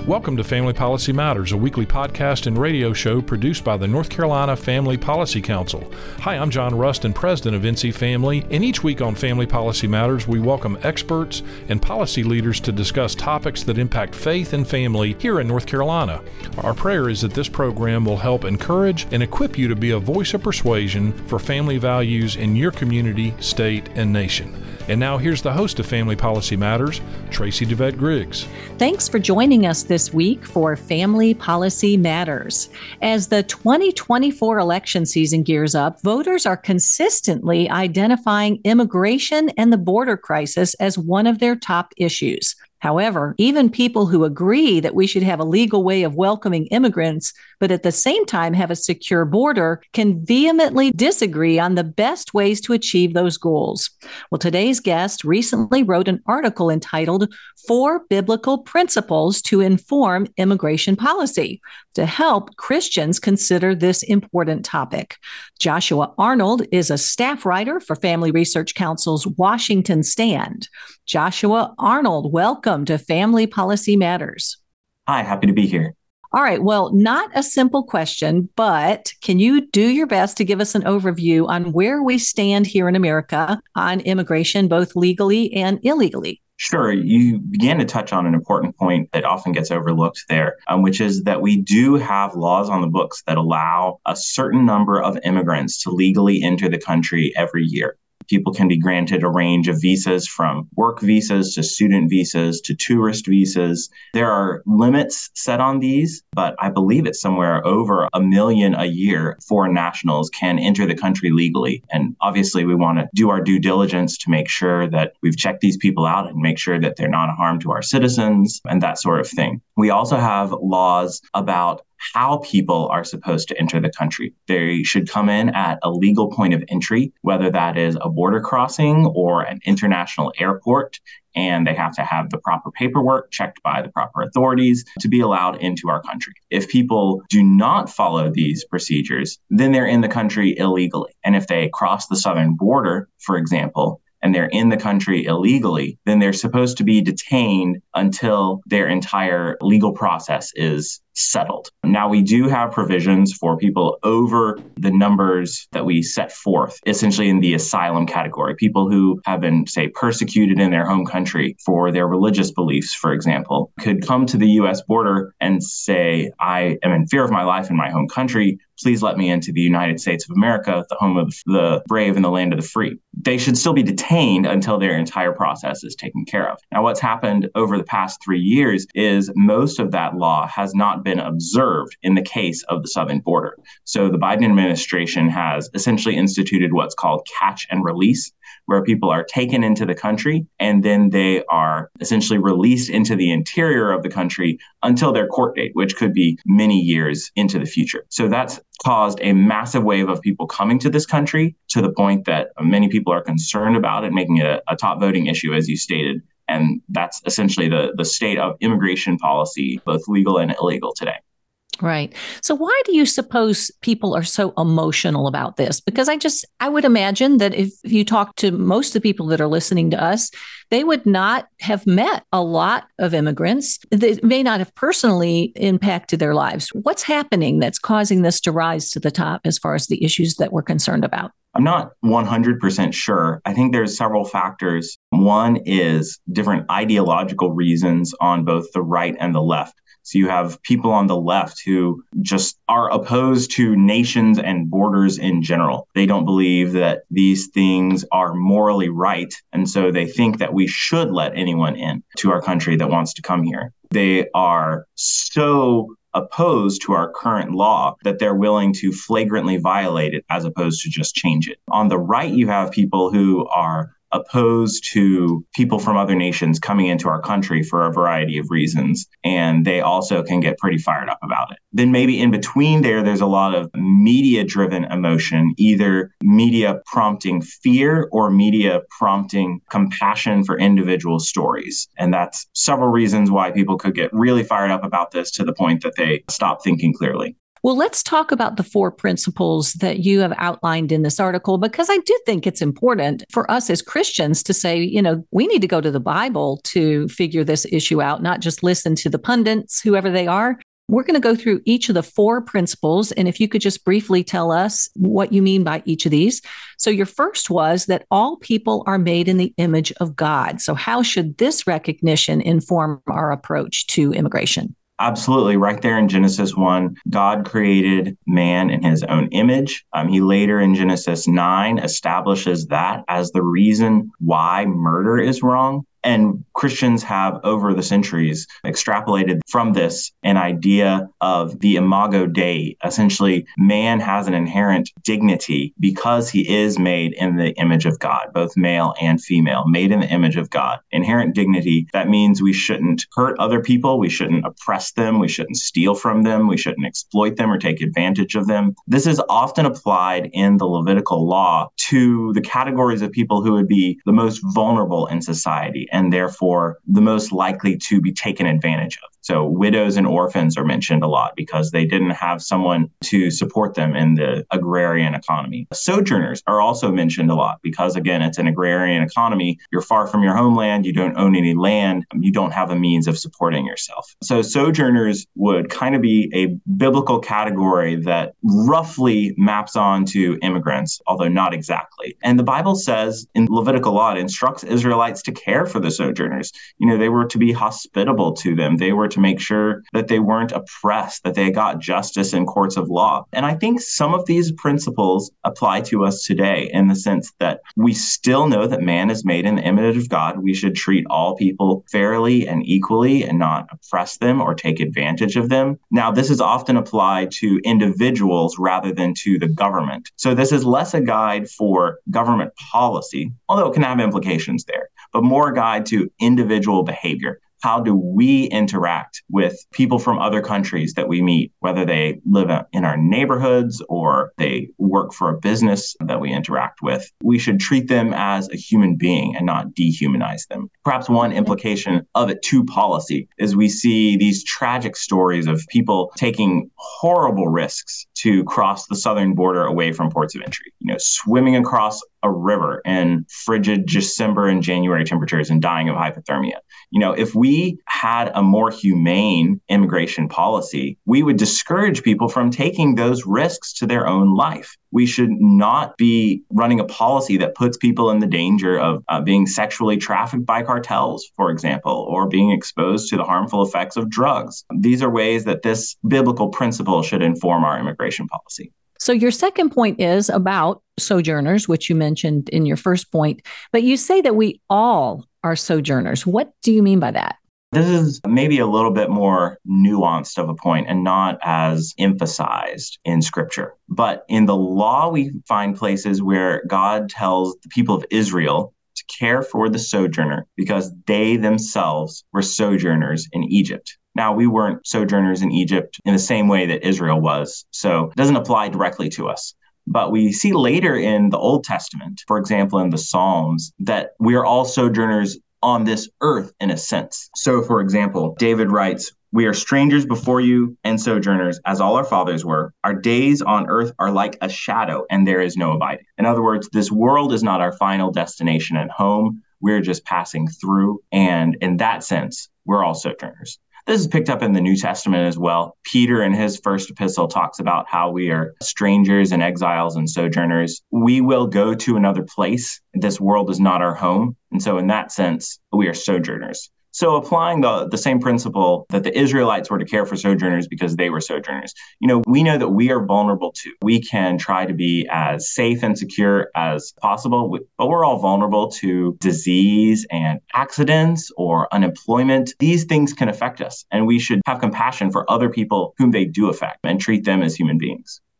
Welcome to Family Policy Matters, a weekly podcast and radio show produced by the North Carolina Family Policy Council. Hi, I'm John Rustin, president of NC Family, and each week on Family Policy Matters, we welcome experts and policy leaders to discuss topics that impact faith and family here in North Carolina. Our prayer is that this program will help encourage and equip you to be a voice of persuasion for family values in your community, state, and nation. And now here's the host of Family Policy Matters, Tracy DeVette Griggs. Thanks for joining us this week for Family Policy Matters. As the 2024 election season gears up, voters are consistently identifying immigration and the border crisis as one of their top issues. However, even people who agree that we should have a legal way of welcoming immigrants, but at the same time have a secure border, can vehemently disagree on the best ways to achieve those goals. Well, today's guest recently wrote an article entitled 4 Biblical Principles to Inform Immigration Policy to help Christians consider this important topic. Joshua Arnold is a staff writer for Family Research Council's Washington Stand. Joshua Arnold, welcome to Family Policy Matters. Hi, happy to be here. All right. Well, not a simple question, but can you do your best to give us an overview on where we stand here in America on immigration, both legally and illegally? Sure. You began to touch on an important point that often gets overlooked there, which is that we do have laws on the books that allow a certain number of immigrants to legally enter the country every year. People can be granted a range of visas from work visas to student visas to tourist visas. There are limits set on these, but I believe it's somewhere over 1 million a year foreign nationals can enter the country legally. And obviously, we want to do our due diligence to make sure that we've checked these people out and make sure that they're not a harm to our citizens and that sort of thing. We also have laws about how people are supposed to enter the country. They should come in at a legal point of entry, whether that is a border crossing or an international airport, and they have to have the proper paperwork checked by the proper authorities to be allowed into our country. If people do not follow these procedures, then they're in the country illegally. And if they cross the southern border, for example, and they're in the country illegally, then they're supposed to be detained until their entire legal process is settled. Now, we do have provisions for people over the numbers that we set forth, essentially in the asylum category, people who have been, say, persecuted in their home country for their religious beliefs, for example, could come to the U.S. border and say, I am in fear of my life in my home country. Please let me into the United States of America, the home of the brave and the land of the free. They should still be detained until their entire process is taken care of. Now, what's happened over the past 3 years is most of that law has not been observed in the case of the southern border. So the Biden administration has essentially instituted what's called catch and release, where people are taken into the country and then they are essentially released into the interior of the country until their court date, which could be many years into the future. So that's caused a massive wave of people coming to this country to the point that many people are concerned about it, making it a top voting issue, as you stated. And that's essentially the state of immigration policy, both legal and illegal today. Right. So why do you suppose people are so emotional about this? Because I would imagine that if you talk to most of the people that are listening to us, they would not have met a lot of immigrants. They may not have personally impacted their lives. What's happening that's causing this to rise to the top as far as the issues that we're concerned about? I'm not 100% sure. I think there's several factors. One is different ideological reasons on both the right and the left. So you have people on the left who just are opposed to nations and borders in general. They don't believe that these things are morally right. And so they think that we should let anyone in to our country that wants to come here. They are so opposed to our current law that they're willing to flagrantly violate it as opposed to just change it. On the right, you have people who are opposed to people from other nations coming into our country for a variety of reasons, and they also can get pretty fired up about it. Then maybe in between there's a lot of media-driven emotion, either media prompting fear or media prompting compassion for individual stories. And that's several reasons why people could get really fired up about this to the point that they stop thinking clearly. Well, let's talk about the 4 principles that you have outlined in this article, because I do think it's important for us as Christians to say, we need to go to the Bible to figure this issue out, not just listen to the pundits, whoever they are. We're going to go through each of the 4 principles. And if you could just briefly tell us what you mean by each of these. So your first was that all people are made in the image of God. So how should this recognition inform our approach to immigration? Absolutely. Right there in Genesis 1, God created man in his own image. He later in Genesis 9 establishes that as the reason why murder is wrong. And Christians have, over the centuries, extrapolated from this an idea of the imago Dei. Essentially, man has an inherent dignity because he is made in the image of God, both male and female, made in the image of God. Inherent dignity, that means we shouldn't hurt other people, we shouldn't oppress them, we shouldn't steal from them, we shouldn't exploit them or take advantage of them. This is often applied in the Levitical law to the categories of people who would be the most vulnerable in society, and therefore the most likely to be taken advantage of. So widows and orphans are mentioned a lot because they didn't have someone to support them in the agrarian economy. Sojourners are also mentioned a lot because, again, it's an agrarian economy. You're far from your homeland. You don't own any land. You don't have a means of supporting yourself. So sojourners would kind of be a biblical category that roughly maps onto immigrants, although not exactly. And the Bible says in Levitical law, it instructs Israelites to care for the sojourners. They were to be hospitable to them. They were to make sure that they weren't oppressed, that they got justice in courts of law. And I think some of these principles apply to us today in the sense that we still know that man is made in the image of God. We should treat all people fairly and equally and not oppress them or take advantage of them. Now, this is often applied to individuals rather than to the government. So this is less a guide for government policy, although it can have implications there, but more a guide to individual behavior. How do we interact with people from other countries that we meet, whether they live in our neighborhoods or they work for a business that we interact with? We should treat them as a human being and not dehumanize them. Perhaps one implication of it to policy is we see these tragic stories of people taking horrible risks to cross the southern border away from ports of entry, swimming across a river in frigid December and January temperatures and dying of hypothermia. If we had a more humane immigration policy, we would discourage people from taking those risks to their own life. We should not be running a policy that puts people in the danger of being sexually trafficked by cartels, for example, or being exposed to the harmful effects of drugs. These are ways that this biblical principle should inform our immigration policy. So your second point is about sojourners, which you mentioned in your first point, but you say that we all are sojourners. What do you mean by that? This is maybe a little bit more nuanced of a point and not as emphasized in Scripture. But in the law, we find places where God tells the people of Israel to care for the sojourner because they themselves were sojourners in Egypt. Now, we weren't sojourners in Egypt in the same way that Israel was, so it doesn't apply directly to us. But we see later in the Old Testament, for example, in the Psalms, that we are all sojourners on this earth in a sense. So, for example, David writes, "We are strangers before you and sojourners, as all our fathers were. Our days on earth are like a shadow, and there is no abiding." In other words, this world is not our final destination and home. We're just passing through. And in that sense, we're all sojourners. This is picked up in the New Testament as well. Peter, in his first epistle, talks about how we are strangers and exiles and sojourners. We will go to another place. This world is not our home. And so in that sense, we are sojourners. So applying the same principle that the Israelites were to care for sojourners because they were sojourners, we know that we are vulnerable too. We can try to be as safe and secure as possible, but we're all vulnerable to disease and accidents or unemployment. These things can affect us, and we should have compassion for other people whom they do affect and treat them as human beings.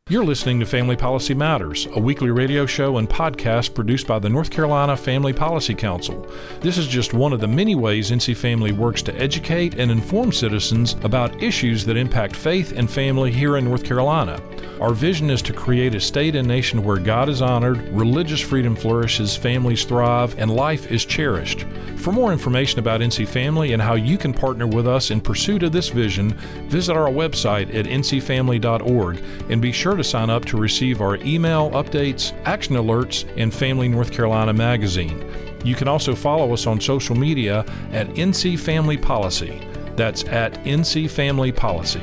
You're listening to Family Policy Matters, a weekly radio show and podcast produced by the North Carolina Family Policy Council. This is just one of the many ways NC Family works to educate and inform citizens about issues that impact faith and family here in North Carolina. Our vision is to create a state and nation where God is honored, religious freedom flourishes, families thrive, and life is cherished. For more information about NC Family and how you can partner with us in pursuit of this vision, visit our website at ncfamily.org and be sure to sign up to receive our email updates, action alerts, and Family North Carolina magazine. You can also follow us on social media at NC Family Policy. That's at NC Family Policy.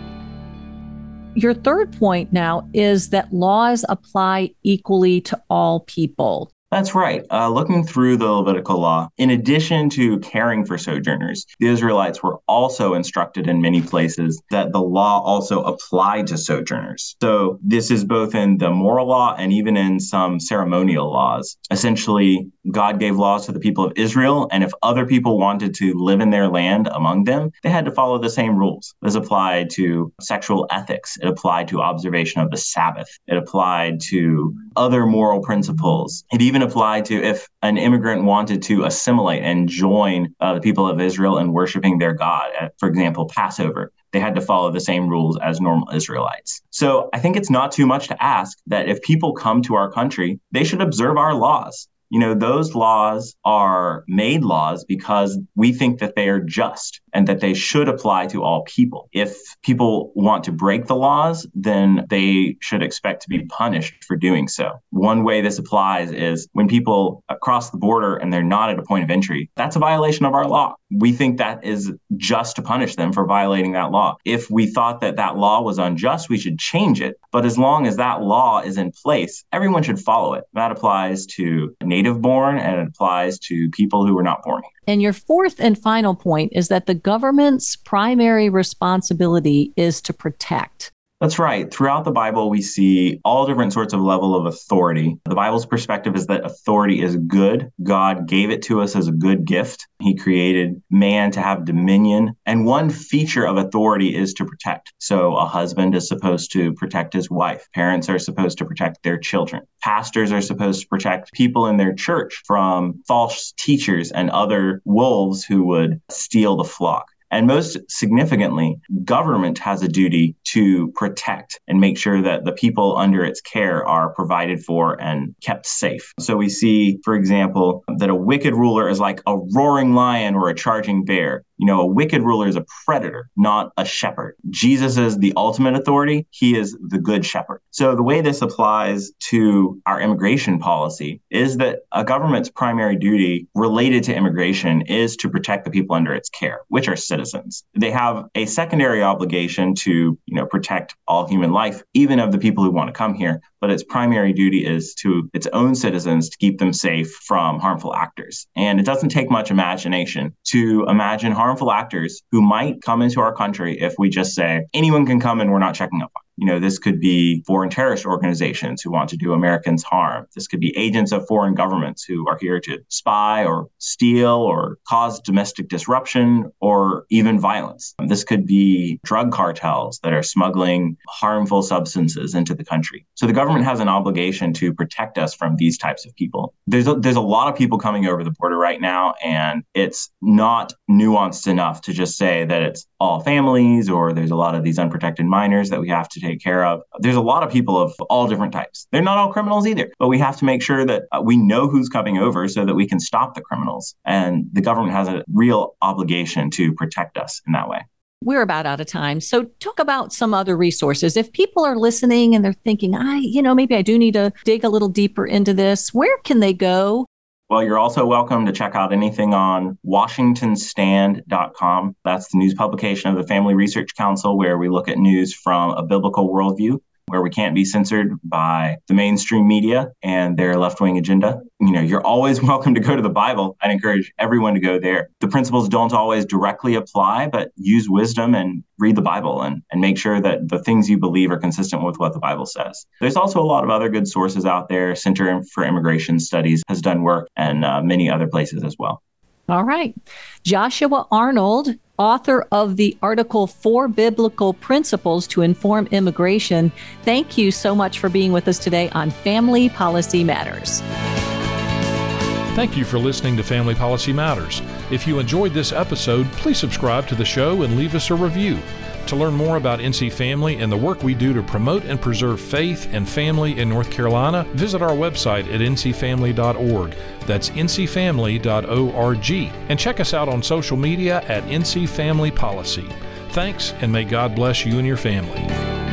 Your third point now is that laws apply equally to all people. That's right. Looking through the Levitical law, in addition to caring for sojourners, the Israelites were also instructed in many places that the law also applied to sojourners. So this is both in the moral law and even in some ceremonial laws. Essentially, God gave laws to the people of Israel, and if other people wanted to live in their land among them, they had to follow the same rules. This applied to sexual ethics. It applied to observation of the Sabbath. It applied to other moral principles. It even applied to if an immigrant wanted to assimilate and join the people of Israel in worshiping their God, for example, Passover. They had to follow the same rules as normal Israelites. So I think it's not too much to ask that if people come to our country, they should observe our laws. You know, those laws are made laws because we think that they are just and that they should apply to all people. If people want to break the laws, then they should expect to be punished for doing so. One way this applies is when people cross the border and they're not at a point of entry, that's a violation of our law. We think that is just to punish them for violating that law. If we thought that that law was unjust, we should change it. But as long as that law is in place, everyone should follow it. That applies to native born and it applies to people who were not born here. And your fourth and final point is that the government's primary responsibility is to protect. That's right. Throughout the Bible, we see all different sorts of level of authority. The Bible's perspective is that authority is good. God gave it to us as a good gift. He created man to have dominion. And one feature of authority is to protect. So a husband is supposed to protect his wife. Parents are supposed to protect their children. Pastors are supposed to protect people in their church from false teachers and other wolves who would steal the flock. And most significantly, government has a duty to protect and make sure that the people under its care are provided for and kept safe. So we see, for example, that a wicked ruler is like a roaring lion or a charging bear. You know, a wicked ruler is a predator, not a shepherd. Jesus is the ultimate authority. He is the good shepherd. So the way this applies to our immigration policy is that a government's primary duty related to immigration is to protect the people under its care, which are citizens. They have a secondary obligation to, protect all human life, even of the people who want to come here. But its primary duty is to its own citizens to keep them safe from harmful actors. And it doesn't take much imagination to imagine harmful actors who might come into our country if we just say anyone can come and we're not checking up on. This could be foreign terrorist organizations who want to do Americans harm. This could be agents of foreign governments who are here to spy or steal or cause domestic disruption or even violence. This could be drug cartels that are smuggling harmful substances into the country. So the government has an obligation to protect us from these types of people. There's a lot of people coming over the border right now, and it's not nuanced enough to just say that it's all families or there's a lot of these unprotected minors that we have to take care of. There's a lot of people of all different types. They're not all criminals either, but we have to make sure that we know who's coming over so that we can stop the criminals. And the government has a real obligation to protect us in that way. We're about out of time. So talk about some other resources. If people are listening and they're thinking, maybe I do need to dig a little deeper into this, where can they go? Well, you're also welcome to check out anything on WashingtonStand.com. That's the news publication of the Family Research Council, where we look at news from a biblical worldview, where we can't be censored by the mainstream media and their left-wing agenda. You're always welcome to go to the Bible. I'd encourage everyone to go there. The principles don't always directly apply, but use wisdom and read the Bible and make sure that the things you believe are consistent with what the Bible says. There's also a lot of other good sources out there. Center for Immigration Studies has done work and many other places as well. All right. Joshua Arnold, author of the article 4 Biblical Principles to Inform Immigration. Thank you so much for being with us today on Family Policy Matters. Thank you for listening to Family Policy Matters. If you enjoyed this episode, please subscribe to the show and leave us a review. To learn more about NC Family and the work we do to promote and preserve faith and family in North Carolina, visit our website at ncfamily.org. That's ncfamily.org. And check us out on social media at NC Family Policy. Thanks, and may God bless you and your family.